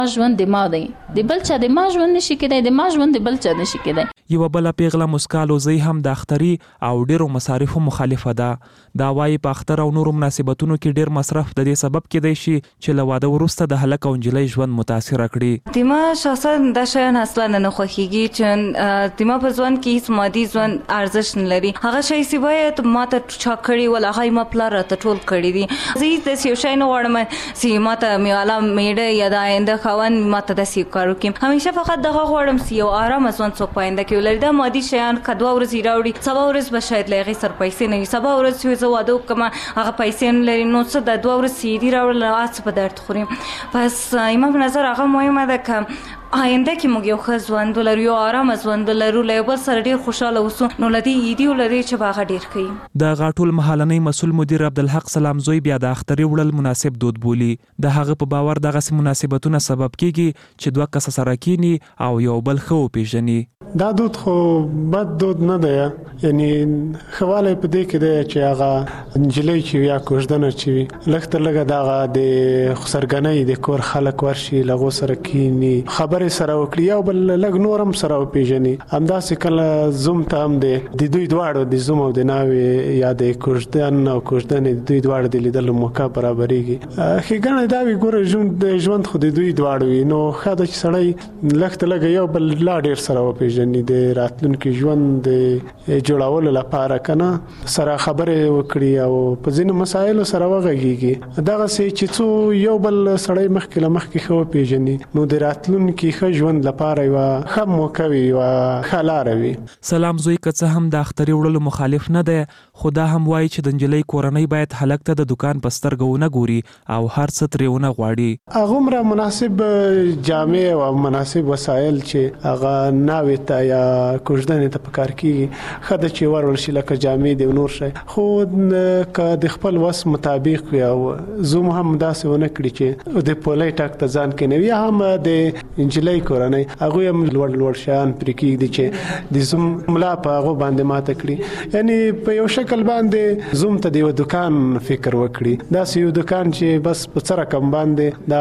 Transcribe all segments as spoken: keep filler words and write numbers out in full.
ژوند د ما دی، د بل چا د ما ژوند نشي کېدای، د ما ژوند د بل چا نشي کېدای. یو بل پیغله مسکا لوزی هم د اختري او ډیرو مصارفو مخالفه ده. دا وايي په اختر او نورو مناسبتونو کې ډیر مصرف د دې سبب کېدای شي چې له واده وروسته د هلک او نجلۍ ژوند متاثر کړي. دیما شخصا دا شیان اصلا نه خوښیږي چې دیما په ځوان کې هیڅ مادي ژوند ارزښت نه لري. هغه شی چې باید ماته چا کړی ول هغه ما پلار ته ټول کړی دي. زه د یو شی نه غواړم چې ماته میواله میډه یا د آینده خوان ماته د سی کارو کې همیشه فقط دغه غواړم چې یو آرام ژوند څوک پاینده کې ولري. دا مادي شیان کدوا ورځ راوړي، سبا ورځ به شاید لغې سر پیسې نه وي، سبا ورځ چې زه واده وکم هغه پیسې نه لري، نو څه د دوه ورځ سیدي راوړل هغه په درد خوري. پس ایما په نظر هغه مهمه ده که آینده کې موږ یو ښه ژوند ولرو، یو آرام ژوند ولرو، له یو بل سره ډېر خوشحاله اوسو، نو له دې ایدي ولري چې به هغه ډېر کوي. د غاټول مهالنۍ مسؤل مدیر عبدالحق سلامزوی بیا د اختري وړل مناسب دود بولي. د هغه په باور دغسې مناسبتونه سبب کیږي چې دوه کسه سره کینی او یو بل ښه وپېژني. دا دود خو بد دود نه دی، یعنی خواله په دې کې دی چې هغه نجلۍ چې یا کوژدنه چې وي لږ تر لږه دغه د خسرګنۍ د کور خلک ورشي له هغو سره کینی، خبرې سره وکړي، یو بل لږ نور هم سره وپېژني. همداسې کله زوم ته هم دی د دوی دواړو د زوم او د ناوې یا د کوژدن او کوژدنې د دوی دواړو د لیدلو موقع برابرېږي. ښېګڼه دا وي ګوره ژوند ژوند خو د دوی دواړو وي، نو ښه ده چې سړی لږ تر لږه یو بل لا ډېر سره وپېژني د راتلونکي ژوند د جوړولو لپاره کنه سره خبرې وکړي او په ځینو مسایلو سره وغږیږي. دغسې چې څو یو بل سړی مخکې له مخکې ښه وپېژني نو د راتلونکي ښه ژوند لپاره یوه ښه موقع وي، یوه ښه لاره وي. سلامزوی که څه هم د اختري وړلو مخالف نه دی، خو دا هم وایي چې د نجلۍ کورنۍ باید هلک ته د دکان په سترګه ونه ګوري او هر څه ترې ونه غواړي. هغومره مناسب جامې او مناسب وسایل چې هغه ناوې ته یا کوژدنې ته پکار کېږي ښه ده چې ورول شي، لکه جامې دي او نور شی، خو که د خپل وس مطابق وي او زوم هم داسې ونه کړي چې د پولۍ ټک ته ځان کېنوي، یا هم د نجلۍ کورنۍ هغوی هم لوړ لوړ شیان پرې کېږدي چې د زوم ملا په هغو باندې ماته کړي. یعنی په یو شکل باندې زوم ته د یو دکان فکر وکړي، داسې یو دکان چې بس په څه رقم باندې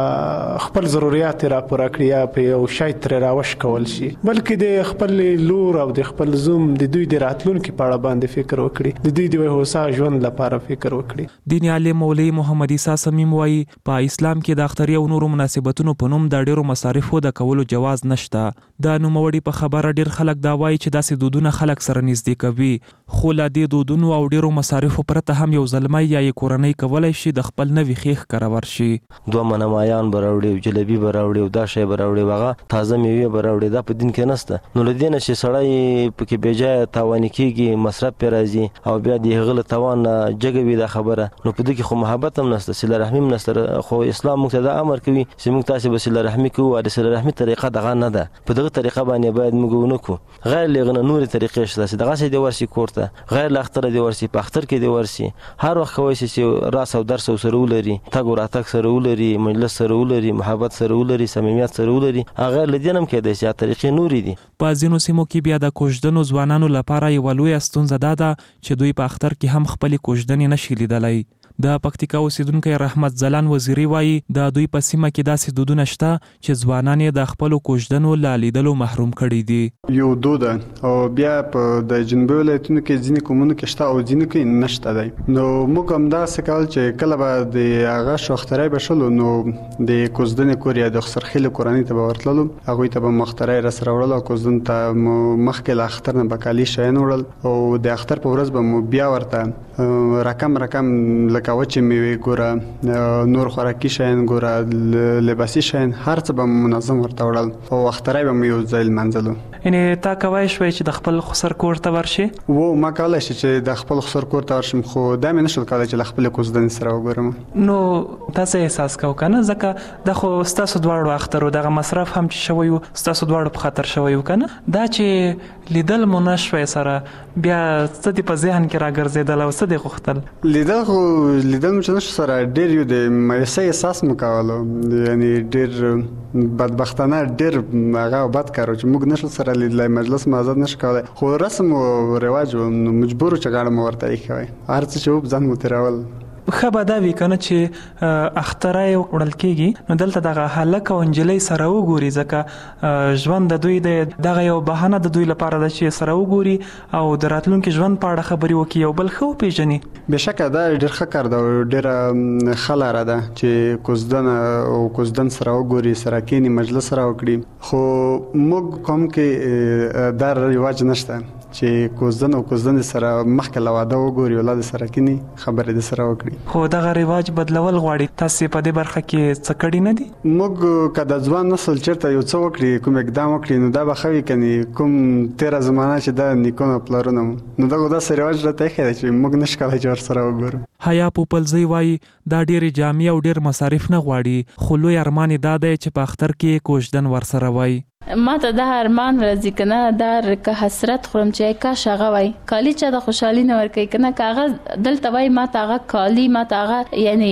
د خپل ضروريات راپوره کړي یا په یو شی ترې راوش کول شي، بلکې د خپل لور او د خپل زوم د دوی د راتلونکي په اړه باندې فکر وکړي، د دوی د هوسا ژوند لپاره فکر وکړي. دیني عالم مولوي محمد عیسی صمیم وایي په اسلام کې د اختري او نورو مناسبتونو په نوم د ډیرو مصارفو د کولو جواز نشته. د نوموړي په خبره ډیر خلک دا وایي چې داسې دودونه خلک سره نږدې کوي، خو له دې دودونو او ډیرو مصارفو پرته هم یو زلمی یا یې کورنۍ کولی شي د خپل نوي ښیښ کره ورشي. دوه منه مایان به راوړي، جلبي به راوړي او دا شی به راوړي، هغه تازه میوې به راوړي. دا په دین کې نشته. نو له دې نه چې سړی پکې بې ځایه تاواني کېږي، مصرف پرې راځي او بیا د هغه له توان نه جګه وي دا خبره، نو په دې کې خو محبت هم نشته، صله رحمي هم نشته. خو اسلام موږ ته دا امر کوي چې موږ تاسې به صله رحمي کوو، د صله رحمي طریقه دغه نه ده، په دغه طریقه باندې باید موږ ونه کړو. غیر له هغه نه نورې طریقې شته چې دغسې دې ورشي کور ته، غیر له اختره دې ورشي، په اختر کې دې ورشي، هر وخت کولی شي چې راس او درس سره ولري، تګ او راتګ سره ولري، مجلس سره ولري، محبت سره ولري، صمیمیت سره ولري. هغه له دې نه هم کېدای شي طریقې نورې دي. په ځینو سیمو کې بیا د کوژدنو ځوانانو لپاره یوه لویه ستونزه دا ده چې دوی په اختر کې هم خپلې کوژدنې نشي لیدلی. د پکتیکا اوسیدونکی رحمت زلان وزیری وایي د دوی په سیمه کې داسې دودونه شته چې ځوانان یې د خپلو کوژدنو له لیدلو محروم کړي دي. یو دود او بیا په د جنوبي ولایتونو کې ځینې قومونو کې شته او ځینې کې نشته دی. نو موږ هم داسې کول چې کله به د هغه شاختری به شلو نو د کوژدنې کور یا د خسرخیلو کورنۍ ته به ورتللو، هغوی ته به مختری راسره وړل او کوژدن ته مو مخکې له اختر نه به کالي شیان وړل او د اختر په ورځ به مو بیا ورته رقم رقم لکه وچې میوې ګوره، نور خوراکي شیان ګوره، لباسي شیان، هر څه به منظم ورته وړل او اختری به مو یو ځای لمانځلو. یعنې تا کولی شوی چې د خپل خسر کور ته ورشي؟ و ما کولی شي چې د خپل خسر کور ته ورشم، خو دا مې نشول کولی چې له خپلې کوژدنې سره وګورم. نو تاسې احساس کوو که نه، ځکه دا خو ستاسو دواړو اختر و، دغه مصرف هم چې شوی و ستاسو دواړو په خاطر شوی و که نه، دا چې لیدل مو نه شوی سره بیا څه دې په ذهن کې راګرځېدل او څه دې غوښتل؟ لیدل خو لیدل مو چې نشو سره ډېر یو د مایوسۍ احساس مو کولو، یعنې ډېر بدبختانه ډېر هغه بد کار و چې موږ نشو سره لیدلی، مجلس مو ازاد نشو کولی، خو رسم و رواج و نو مجبور و چې غاړه مو ورته ایښی وی، هر څه چې و په ځان مو تېرول. خبر دا وی کنه چې اخترای وړل کیږي نو دلته دغه هلک او انجلۍ سره وګوري ځکه ژوند د دوی د دغه یو بهانه د دوی لپاره د چې سره وګوري او د راتلونکي ژوند په اړه خبرې وکړي او بل خو پیژني. بشکه دا ډېر ښه کار دی، ډېره ښه لاره ده چې کوزدن او کوزدن سره وګوري، سره کینی مجلس سره وکړي. خو موږ کوم کې دا رواج نشته چې کوزدن او کوزدن سره مخکې له واده وګوري، اولاد سره کینی خبرې د سره وکړي. خو دغه رواج بدلول غواړي. تاسو په دې برخه کې څه کړی نه دي؟ موږ که د ځوان نسل چیرته یو څه وکړي، کوم اقدام وکړي، نو دا به ښه وي. کني کوم تیره زمانه چې د نیکونو پلرونو نو دغه داسې رواج راته ایښی دی چې موږ نشو کولی چې ورسره وګورو. حیا پوپلزی وایي دا ډېرې جامې او ډېر مصارف نه غواړي، خو لوی ارمان یې دا دی چې په اختر کې کوژدن ورسره وای. ما ته دا ارمان راځي کنه، دا که حسرت خورم چې کاش هغه وای کالی چې د خوشحالي نه ورکوي کنه، کاغه دلته وای ما ته هغه کالی، ما ته هغه یعنی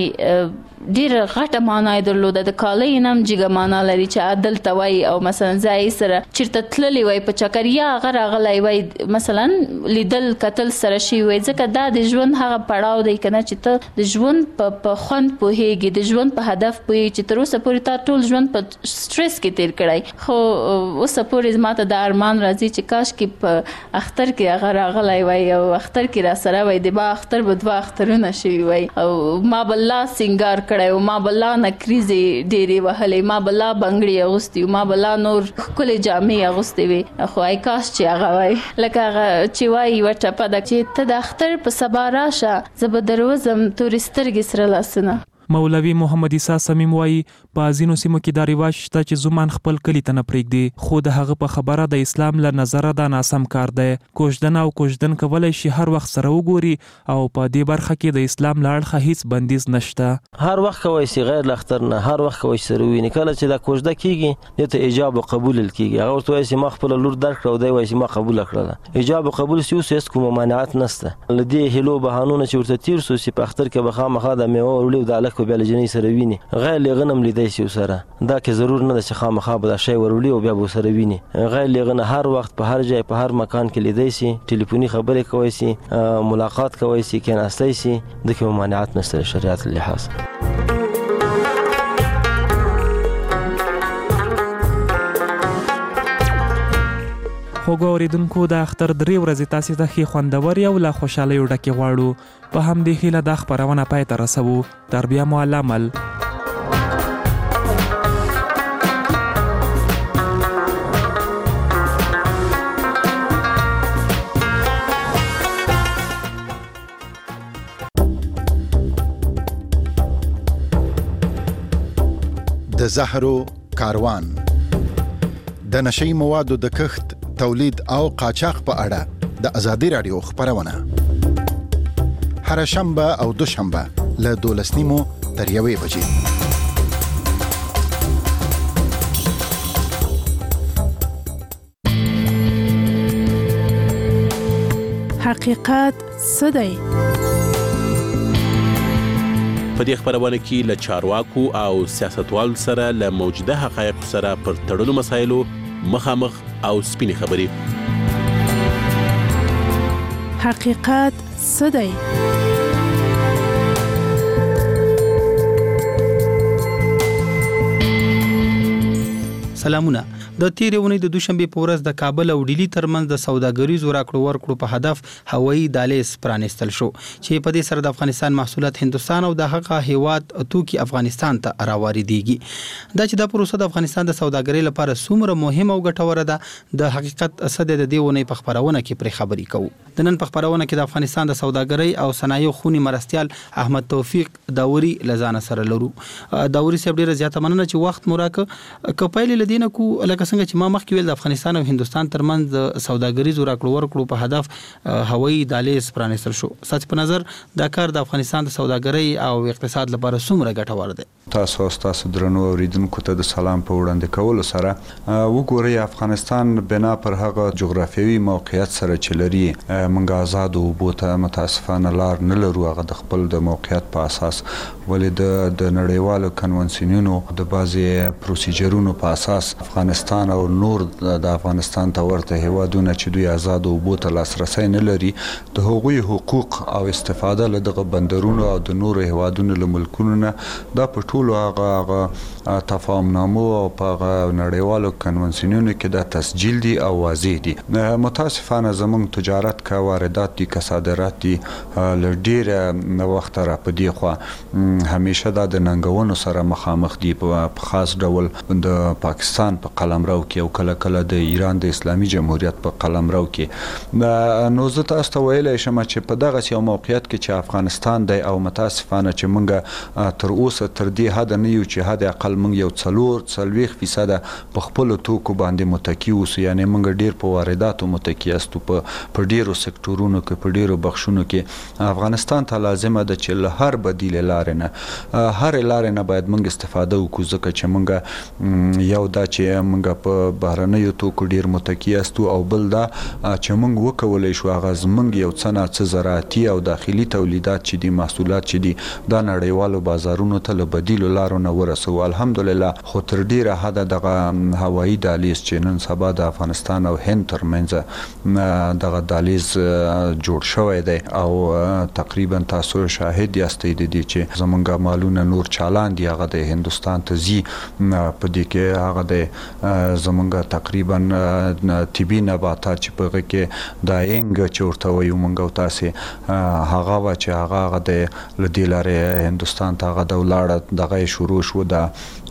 ډیر غټه معنا درلوده. د کالی نام جګه معنا لري چې عدل توای او مثلا ځای سره چیرته تللی وای په چکر یا غیر غلای وای مثلا لیدل قتل سره شي وای، ځکه دا د ژوند هغه پړاو دی کنه چې ته د ژوند په خوند پوهیږي، د ژوند په هدف پوهیږي چې تر اوسه پورې تا ټول ژوند په سټریس کې تیر کړای. خو اوسه پورې ماته د ارمان راځي چې کاش کې په اختر کې هغه راغلی وای او اختر کې را سره وای د با اختر به دوه اخترونه شي وای او ما بل سنگار کړای او ما بل نکریزي ډېری وهلې، ما بل بنگړي اغوستي، ما بل نور کله جامې اغوستي وي. خو آی کاش چې هغه وای لکه هغه چې وای وټه په د چې ته د اختر په سبا راشه زه به دروازم تورسترګې سره لاسنه. مولوی محمد عیسی صمیم وایي په ځینو سیمو کې دا رواج شته چې زومان خپل کلی ته نه پرېږدي، خو د هغه په خبره د اسلام له نظره دا ناسم کار دی. کوژدن او کوژدن کولی شي هر وخت سره وګوري او په دې برخه کې د اسلام له اړخه هیڅ بندیز نشته. هر وخت کولی شي غیر له اختر نه هر وخت کولی شي سره وویني. کله چې دا کوژده کېږي دې ته ایجاب او قبول کېږي. هغه ورته وایي چې ما خپله لور درکړه او دی وایي چې ما قبوله کړله. ایجاب او قبول چې اوس هېڅ کومه مانعت نشته. له دې هیلو بهانونه چې ورته تېر سو چې په اختر کې به خامخا د میوه وروړي او د هلک به بیا له جنۍ سره ویني، غیر له غنم لیدای شي سره. دا کې ضرور نه ده چې خامخا به دا شی وروړي او بیا به سره ویني. غیر له غنه هر وخت په هر ځای په هر مکان کې لیدای شي، ټلیفوني خبرې کوي شي، ملاقات کوي شي، کېناستای شي. د کوم مانعت نشته شریعت لحاظ. خوږو اوریدونکو د اختر درې ورځې تاسې ته ښې خوندورې او له خوشحالیو ډکې غواړو. په همدې هیله دا خپرونه پای ته رسوو. تر بیا مو الله مل. د زهرو کاروان د نشئی موادو د کښت، تولید او قاچاق په اړه د ازادي رادیو خبرونه هر شنبه او دوشنبه له دولس نیمو تر یوې بجې. حقیقت څه دی؟ په دې خبرونه کې له چارواکو او سیاستوالو سره له موجوده حقایقو سره پر تړلو مسایلو مخامخ او سپینې خبرې. حقیقت څه دی؟ سلامونه. د تیرې اونۍ د دوشنبه په ورځ د کابل او ډیلی ترمنځ د سوداګریزو راکړو ورکړو په هدف هوایي دهلیز پرانیستل شو چې په دې سره د افغانستان محصولات هندستان او د هغه هیواد توکي افغانستان ته راواردېږي. دا چې د پروسه د افغانستان د سوداګرۍ لپاره څومره مهمه او ګټوره ده د حقیقت صد د دې اونۍ په خبرونه کې پرې خبرې کوو. د نن په خبرونه کې د افغانستان د سوداګرۍ او صنایعو خونی مرستیال احمد توفیق داوري لزانه سره لرو. داوري صاحب ډیره زیاته مننه چې وخت مو راکړ. کپایل لدینه کو لکه څنګه چې ما مخکې ویل د افغانستان او هندستان ترمنځ د سوداګریزو راکړو ورکړو په هدف هوایي دهلیز پرانیستل شو. ستاسو په نظر دا کار د افغانستان د سوداګرۍ او اقتصاد لپاره څومره ګټور دی؟ تاسو تاسو درنو اوریدونکو ته د سلام په وړاندې کولو سره وګورئ افغانستان بنا پر هغه جغرافیوي موقعیت سره چې لري موږ آزاد او بوته متاسفانه لار نه لرو هغه د خپل د موقعیت په اساس، ولې د د نړیوالو کنونسیونونو د بازي پروسیجرونو په اساس افغانستان افغانستان او نور د افغانستان ته ورته هیوادونه چې دوی آزاد او بوت لاسرسي نه لري د هغوی حقوق او استفاده له دغه بندرونو او د نور هیوادونو له ملکونو نه دا په ټولو هغه تفاهمنامو او په نړیوالو کنونسیونونو کې دا تسجیل دي او واضح دي. متاسفانه زموږ تجارت کا واردات دي کا صادرات دي ل ډیر وخت را په دی خو همیشه دا د ننګونو سره مخامخ دي په خاص ډول د پاکستان په قلمرو کې او کله کله د ایران د اسلامي جمهوریت په قلمرو کې. نو زه تاسو ته ویلی شم چې په دغه یو موقعیت کې چې افغانستان دی او متاسفانه چې موږ تر اوسه تر دې حد نه یو چې حد اقل موږ یو څلور څلوېښت فیصده په خپلو توکو باندې متکي اوسو، یعنې موږ ډیر په وارداتو متکي استو په ډیرو سکتورونو کې په ډیرو بخشونو کې. افغانستان ته لازمه ده چې له هر بدیل لارې نه هر لارې نه باید موږ استفاده وکړو، ځکه چې موږ یو دا چې موږ په بهرنیو توکو ډیر متکي استو او بل دا چې موږ وکولی شو هغه زموږ یو څه نه څه زراعتي او داخلي تولیدات چې دي محصولات چې دي دا نړیوالو بازارونو ته له بدیلو لارو نه ورسوو. الحمدلله خو تر ډیره حده دغه هوایي دهلیز چې نن سبا د افغانستان او هند ترمنځ دغه دهلیز جوړ شوی دی او تقریبا تاسو شاهد یاستئ د دې چې زمونږ مالونه نور چالان دي هغه د هندوستان ته ځي. په دې کې هغه د زمونږ تقریبا طبي نباتات چې په هغه کې دا اینګ چې ورته وایو موږ او تاسې هغه وه چې هغه هغه د له دې لارې هندوستان ته هغه د ولاړه دغه شروع شو د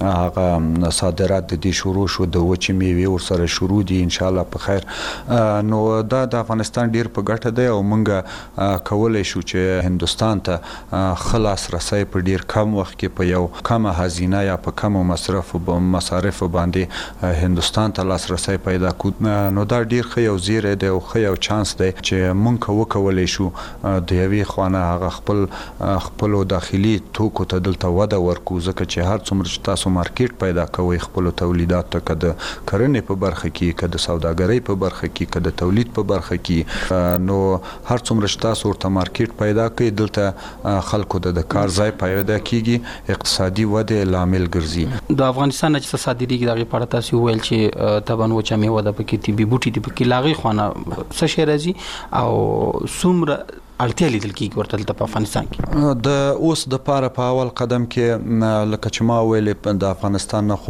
هغه صادرات د دې شروع شو د وچې میوې ورسره شروع دي انشاءالله په خیر. نو دا د افغانستان ډیر په ګټه دی او موږ کولی شو چې هندوستان ته خلاص رسۍ په ډیر کم وخت کې په یو کمه هزینه یا په کمو مصرف مصارف باندې هندوستان ته لاسرسی پیدا کړو. نو دا ډیر ښه یو زیری دی او ښه یو چانس دی چې موږ وکولی شو د یوې خوا نه هغه خپل خپلو داخلي توکو ته دلته وده ورکړو، ځکه چې هر څومره چې تاسو مارکیټ پیدا کوئ خپلو تولیداتو ته، که د کرنې په برخه کې، که د سوداګرۍ په برخه کې، که د تولید په برخه کې، نو هر څومره چې تاسو ورته مارکیټ پیدا کړئ دلته خلکو ته د کار ځای پیدا کیږي، اقتصادي ودې لامل ګرځي. د افغانستان نه چې صادرېږي د هغې په اړه تاسو وویل چې طبعا وچه میوه ده پکې، طبي بوټي دي پکې، له هغې خوا نه څه شی راځي او څومره اړتیا لیدل کېږي ورته دلته په افغانستان کې؟ د اوس د پاره په اول قدم کې لکه چې ما ویلې د افغانستان نه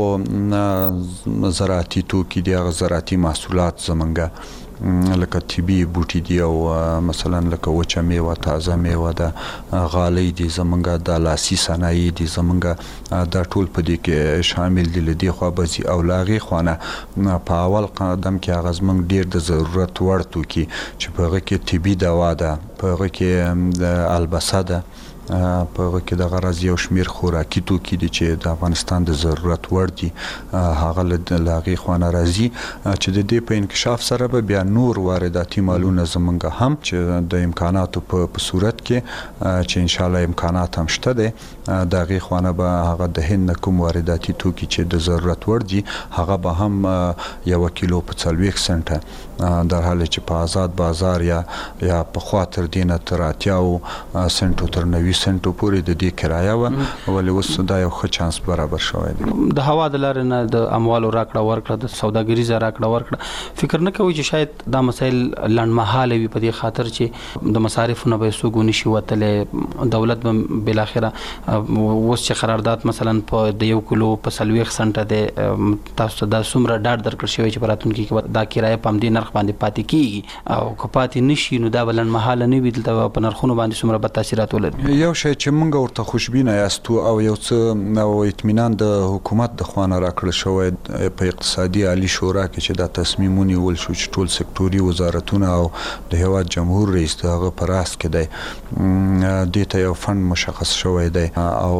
خو زراعتي توکي دي، هغه زراعتي محصولات زمونږ لکه طبي بوټي دي او مثلا لکه وچه میوه، تازه میوه ده، غالۍ دي زمونږ، د لاسي صنایع دي زمونږ، دا ټول په دې کې شامل دي. له دې خوا به ځي او له هغې خوا نه په اول قدم کې هغه زمونږ ډېر د ضرورت وړ توکي چې په هغه کې طبي دوا ده، په هغه کې د البسه ده، په هغه کې دغه راځي یو شمېر خوراکي توکي دي چې د افغانستان د ضرورت وړ دي، هغه له هغې خوا نه راځي چې د دې په انکشاف سره به بیا نور وارداتي مالونه زمونږ هم چې د امکاناتو په صورت کې چې انشاءالله امکانات هم شته دی د هغې خوا نه به هغه د هند نه کوم وارداتي توکي چې د ضرورت وړ دي هغه به هم یوه کیلو په څلوېښت سنټه در حال چې په آزاد بازار یا یا پخوا تر دې نه تر اتیاو سنټو تر نوي سنټو پورې د دې کرایه وه، ولې اوس دا یو ښه چانس برابر شوی دی. د هوا د لارې نه د اموالو راکړه ورکړه، د سوداګریزه راکړه ورکړه، فکر نه کوئ چې شاید دا مسایل لنډمهاله وي په دې خاطر چې د مصارفو نه به څوک ونشي وتلی، دولت به بالاخره اوس چې قرارداد مثلا په د یو کیلو په څلوېښت سنټه دی، تاسو ته دا څومره ډاډ درکړل شوی چې په راتلونکي کې دا کرایه په همدې نرخ باندې پاتې کیږي او که پاتې نشي نو دا به لنډمهاله نه وي، دلته په نرخونو باندې څومره بد تاثیرات ولري؟ یو شی چې موږ ورته خوشبینه یاستو او یو څه او اطمینان د حکومت د خوا نه راکړل شوی په اقتصادي عالي شورا کې چې دا تصمیم ونیول شو چې ټول سکتوري وزارتونه او د هیواد جمهور رئیس د هغه په راس کې دی، دې ته یو فند مشخص شوی دی او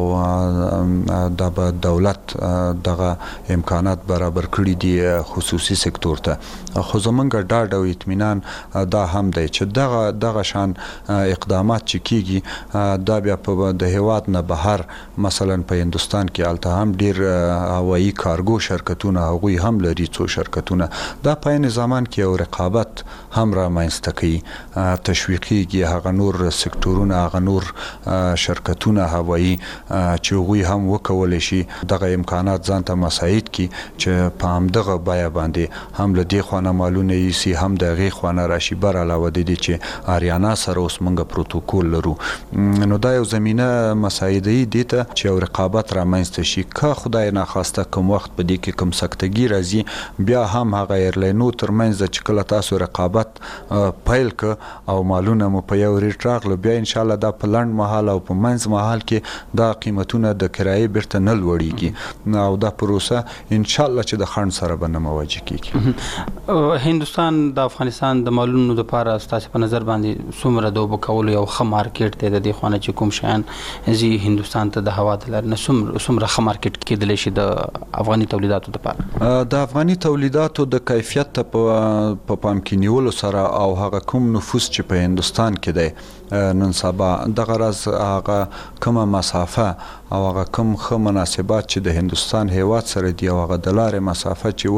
دا به دولت دغه امکانات برابر کړي دي خصوصي سکتور ته. خو زمونږ ډاډ او اطمینان دا هم دی چې دغه دغه شان اقدامات چې کیږي دا بیا په د هیواد نه بهر مثلا په هندستان کې الته هم ډیر هوایي کارګو شرکتونه هغوی هم لري څو شرکتونه دا په عین زمان کې یو رقابت هم رامنځته کوي تشویقیږي هغه نور سکتورونه هغه نور شرکتونه هوایي چې هغوی هم وکولی شي دغه امکانات ځان ته مساعد کړي چې په همدغه بیه باندې هم له دې خوا نه مالونه یوسي هم د هغې خوا نه راشي بر علاوه د دې چې آریانا سره اوس موږ پروتوکول لرو نو دا یو زمینه مساعدوي دې ته چې یو رقابت رامنځته شي که خدای ناخواسته کوم وخت په دې کې کوم سکتګي راځي بیا هم هغه ایرلاینو ترمنځ د چې کله تاسو رقابت پیل که او مالونه مو په یو ریټ راغله بیا انشاءالله دا په لنډ مهال او په منځ مهال کې دا قیمتونه د کرایې بیرته نه لوړیږي او دا پروسه انشاءالله چې د خنډ سره به نه مواجه کیږي. هندوستان د افغانستان د مالونو لپاره ستاسو په نظر باندې څومره د اوبه کولو یو ښه مارکیټ دی د دې خوا نه چې کوم شیان ځي هندوستان ته د هوا د لارې نه څومره ښه مارکیټ کیدلی شي د افغاني تولیداتو لپاره؟ د افغاني تولیداتو د کیفیت ته په پام کې نیولو سره او هغه کوم نفوس چې په هندوستان کې دی نن سبا دغه راز هغه کومه مسافه او هغه کوم ښه مناسبات چې د هندوستان هیواد سره دي او هغه د لارې مسافه چې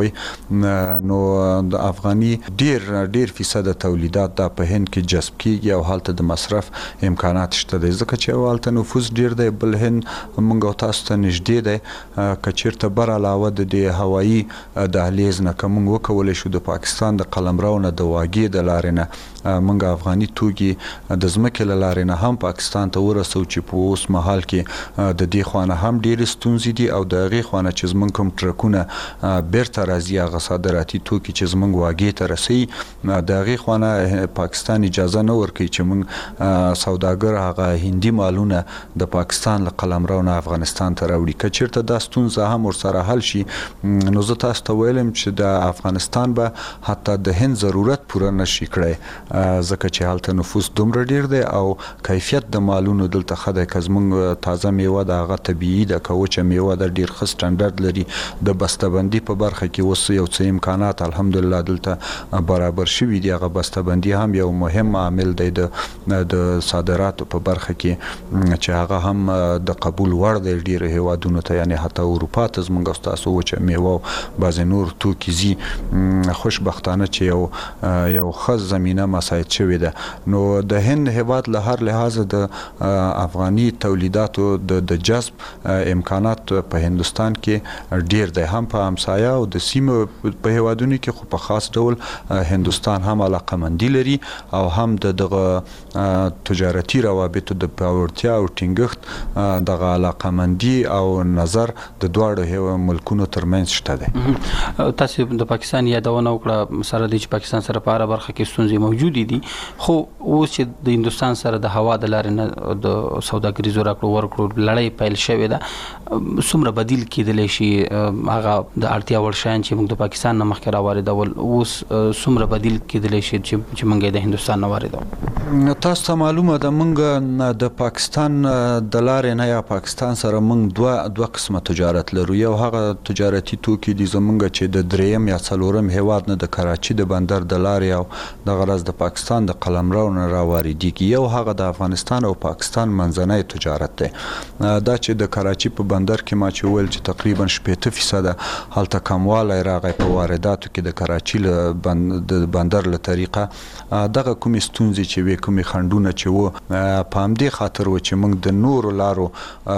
وسنجوي نو د افغاني ډیر ډیر فیصد تولیدات دا په هند کې جذب کیږي او هلته د مصرف امکانات شته دي ځکه چې هلته نفوس ډیر دی بل هند موږ تاسو ته نږدې دی که چیرته بر علاوه د دې هوایي دهلیز نه که موږ وکولی شو د پاکستان د قلمرو نه د واګې د لارې نه موږ افغاني توکي د ځمکې له لارې نه هم پاکستان ته ورسو چې په اوس مهال کې د دې خوا نه هم ډېرې ستونزې دي او د هغې خوا نه چې زموږ کوم ټرکونه بیرته راځي هغه صادراتي توکي چې زموږ واګې ته رسوي د هغې خوا نه پاکستان اجازه نه ورکوي چې موږ سوداګر هغه هندي مالونه د پاکستان له قلمرو نه افغانستان ته راوړي که چېرته دا ستونزه هم ورسره حل شي نو زه تاسو ته ویلم چې د افغانستان به حتی د هند ضرورت پوره نشي کړی ځکه چې هلته نفوس دومره ډیر دی او کیفیت د مالونو دلته ښه دی که زموږ تازه میوه د هغه طبیعي ده که وچه میوه د ډیر ښه سټنډرډ لري د بسته‌بندي په برخه کې اوس یو څه امکانات الحمدلله دلته برابر شوي دي هغه بسته‌بندي هم یو مهم عامل دی د د صادراتو په برخه کې چې هغه هم د قبول وړ دی ډیرو هیوادونو ته یعنې حتی اروپا ته زموږ ستاسو وچه میوه او بعضې نور توکي ځي خوشبختانه چې یو یو ښه زمینه مساعد شوې ده نو د هند هیواد له هر لحاظه د افغاني تولیداتو د د جذب امکانات په هندوستان کې ډیر دی هم په همسایه او د سیمه په هیوادونو کې خو په خاص ډول هندوستان هم علاقمندي لري او هم د دغه تجارتي روابطو د پیاوړتیا او ټینګښت دغه علاقمندي او نظر د دواړو ملکونو ترمنځ شته دی. تاسو د پاکستان یادونه وکړه سره د پاکستان سره په اړه برخه کې ستونزې موجودې دي خو اوس چې د هندوستان سره د هوا د لارې نه د سوداګریزو راکړو ورکړو لړۍ پیل شوې ده څومره بدیل کېدلی شي هغه د اړتیا وړ شیان چې موږ د پاکستان نه مخکې راواردول اوس څومره بدیل کېدلی شي چې موږ د هندوستان نه واردوو؟ تاسو ته معلومه ده موږ د پاکستان د لارې نه یا پاکستان سره موږ دوه دوه قسمه تجارت لرو یو هغه تجارتي توکي دي زموږ چې د دریم یا څلورم هیواد نه د کراچي د بندر د لارې او دغه راز د پاکستان د قلمرو نه راواردېږي یو هغه د افغانستان او پاکستان منځنی تجارت دی دا چې د کراچي په بندر کې ما چې ویل چې تقریبا شپېته فیصده هلته کموالی راغی په وارداتو کې د کراچي د بندر له طریقه دغه کومې ستونزې چې وې کومې خنډونه چې وو په همدې خاطر و چې موږ د نورو لارو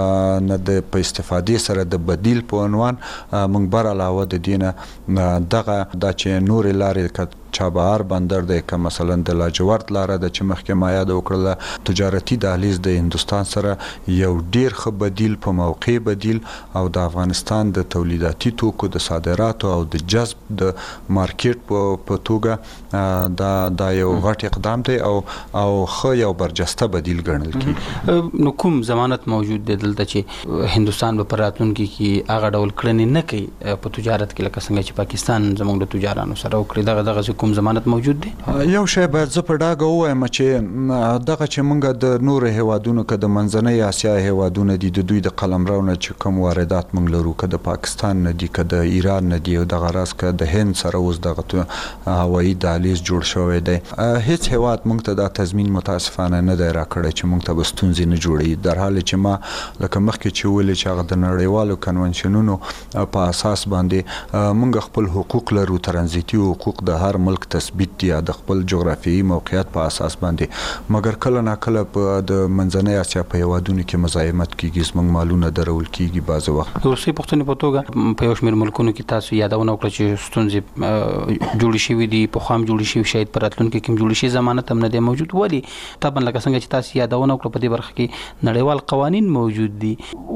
نه د په استفادې سره د بدیل په عنوان موږ بر علاوه د دې نه دغه دا چې نورې لارې چابهار بندر دی که مثلا د لاجورد لاره ده چې مخکې ما یاد وکړله تجارتي دهلیز د هندوستان سره یو ډیر ښه بدیل په موقع بدیل او د افغانستان د تولیداتي توکو د صادراتو او د جذب د مارکیټ په توګه دا دا یو غټ اقدام دی او او ښه یو برجسته بدیل ګڼل کېږي. نو کوم ضمانت موجود دی دلته چې هندوستان به په راتلونکي کې هغه ډول کړنې نه کوي په تجارت کې لکه څنګه چې پاکستان زموږ د تجارانو سره وکړي دغه دغه کوم ضمانت موجود دی؟ یو شی باید زه په ډاګه ووایم چې دغه چې موږ د نورو هیوادونو که د منځنۍ اسیا هیوادونه دي د دوی د قلمرو نه چې کوم واردات موږ لرو که د پاکستان نه دي که د ایران نه دي او دغه راز که د هند سره اوس دغه هوایي دهلیز جوړ شوی دی هیڅ هیواد موږ ته دا تضمین متاسفانه نه دی راکړی چې موږ ته به ستونزې نه جوړوي در حال چې ما لکه مخکې چې ویلې چې هغه د نړیوالو کنونشنونو په اساس باندې موږ خپل حقوق لرو ترانزیتي حقوق د هر ملک تثبیت دي د خپل جغرافیایي موقعیت په اساس باندې مګر کله نه کله په د منځنۍ اسیا په هیوادونو کې مزاحمت کیږي زموږ مالونه درول کیږي بعض وخت د روسي پښتنې په توګه په یو شمېر ملکونو کې تاسو یادونه وکړه چې ستونزې جوړې شوي دي پخوا هم جوړې شوي شاید په راتلونکي کې هم جوړې شي ضمانت هم نه دی موجود ولې طبعا لکه څنګه چې تاسو یادونه وکړه په دې برخه کې نړیوال قوانین موجود دي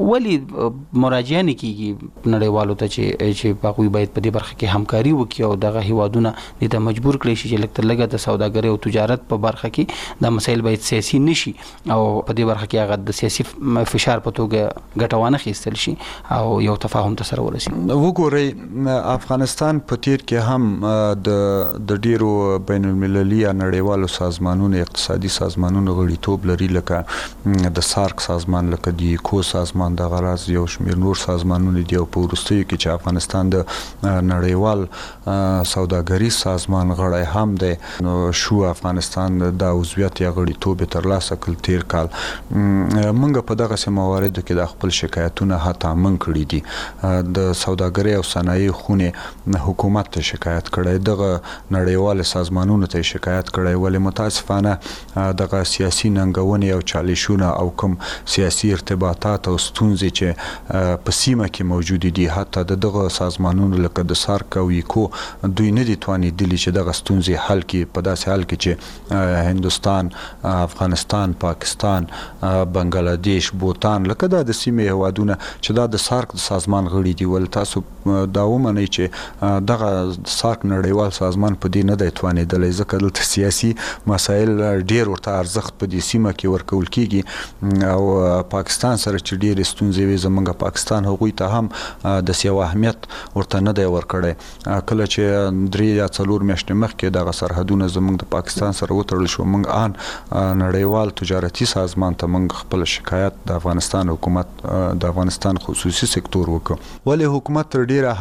ولې مراجعه نه کیږي نړیوالو ته چې چې هغوی باید په دې برخه کې همکاري وکړي او دغه هیوادونه دې ته مجبور کړي شي چې لږ تر لږه د سوداګرۍ او تجارت په برخه کې دا مسایل باید سیاسي نشي او په دې برخه کې هغه د سیاسي فشار په توګه ګټه وانه خیستل شي او یو تفاهم ته سره ورسي. وګورئ افغانستان په تیر کې هم د د ډیرو بین المللي یا نړیوالو سازمانونو اقتصادي سازمانونو غړیتوب لري لکه د سارک سازمان لکه د ایکو سازمان د غراض یو شمېر نور سازمانونه دي او په وروستیو کې چې افغانستان د نړیوال سوداګریز سازمان غړی هم دی نو شو افغانستان د عضویت یا غړیتوب ترلاسه کړ تیر کال موږ په دغه مواردو کې د خپل شکایتونه حتی من کړي دي د سوداګرۍ او صنایع خونې حکومت ته شکایت کړی دغه نړیوال سازمانونو ته شکایت کړی ولې متاسفانه دغه سیاسي ننګونې او چالشونه او کوم سیاسي ارتباطات او ستونزې چې په سیمه کې موجود دي حتی دغه سازمانونو لکه د سارک او ایکو دوی نه دي توانېدلي چې دغه ستونزې حل کړي په داسې حال کې چې هندوستان افغانستان پاکستان بنگلاديش بوتان لکه دا د سیمې هیوادونه چې دا د سارک د سازمان غړي دي ول تاسو دا ومنئ چې دغه سارک نړیوال سازمان په دې نه دی توانېدلی ځکه دلته سیاسي مسایل ډېر ورته ارزښت په دې سیمه کې ورکول کېږي او پاکستان سره چې ډېرې ستونزې وي زموږ پاکستان هغوی ته هم داسې یو اهمیت ورته نه دی ورکړی کله چې درې یا څلور میاشتې مخکې دغه سرحدونه زموږ د پاکستان سره وتړل شو موږ ان نړیوال تجارتي سازمان ته موږ خپل شکایت د افغانستان حکومت د افغانستان خصوصي سکتور وکړو ولې حکومت تر ډیره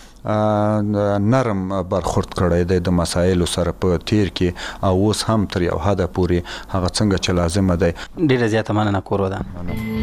حده نرم برخورد کړی دی د مسایلو سره په تیر کې او اوس هم تر یو حده پورې هغه څنګه چې لازمه دی. ډیره زیاته مننه کورو ده.